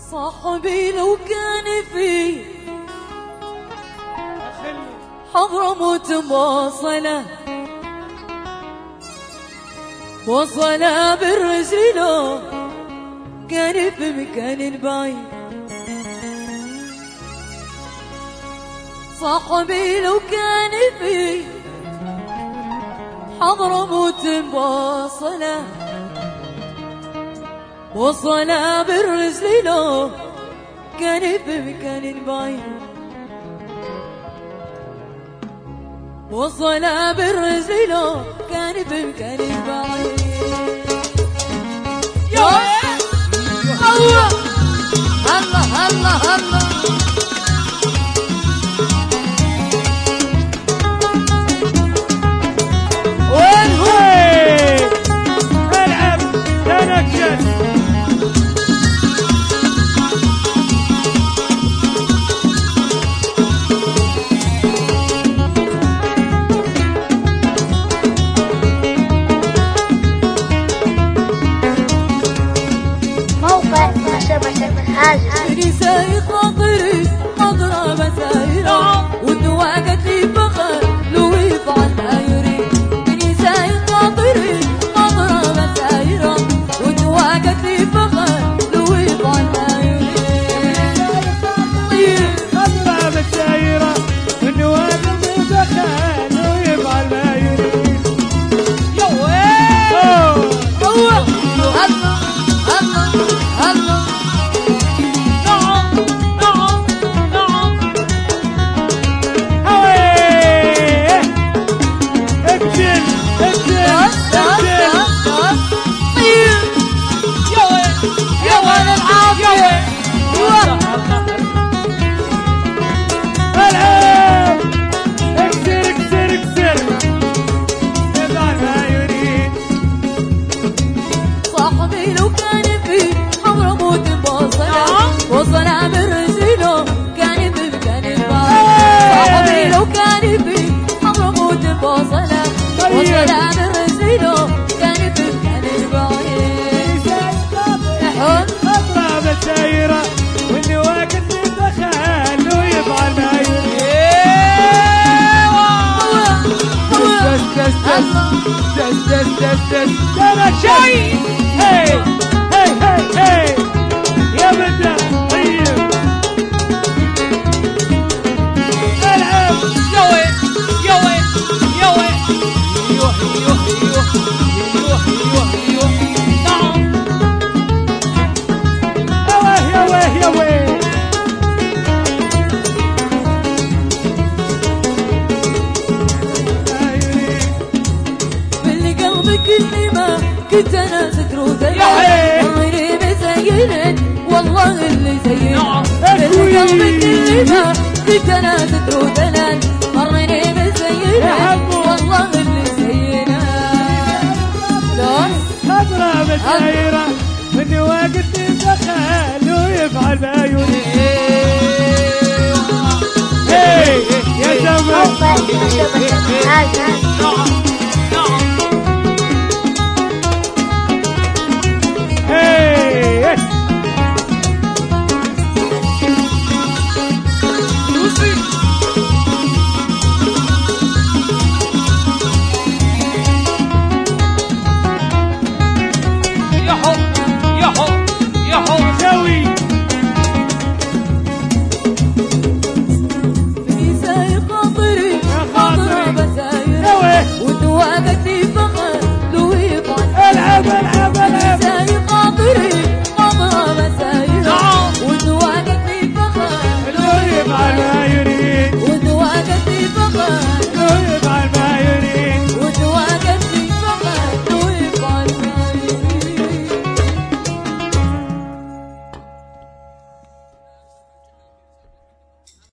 صاحبي لو كان في حضرموت مواصلة وصلة بالرجل كان في مكان بعيد. صاحبي لو كان في حضرموت مواصلة وصلة بالرجل كان في مكان بعيد. وصلة بالرجل كان في مكان بعيد. الله الله الله الله. وين هو؟ العب تنكس. بني سايق خاطري حضرة مسايرة والدواء لي فخر لو يفعل ما يريد. بني سايق خاطري حضرة مسايرة والدواء لي فخر لو يفعل ما يريد. حضرة مسايرة والدواء لي فخر لو يفعل ما يريد. يا وين الله الله الله الله. صاحبي لو كان في حضرموت مواصلة وصلة بالرجل كان في مكان بعيد. صاحبي لو كان في حضرموت مواصلة وصلة بالرجل كان في مكان بعيد. حضرة مسايرة واللي واقف يتدخل لو يفعل ما يريد. ترى شيء. هي هي هي هي يا بدر طيب. العب يا وين يا وين يا وين. ايوه ايوه ايوه ايوه ايوه ايوه. نعم يا ويه يا ويه. باللي قلبك اللي ما كنت انا ستر دلال والله مزينن والله اللي زينن. باللي قلبك اللي ما كنت انا ستر دلال مرني مزينن والله اللي زينن. حضرة مسايرة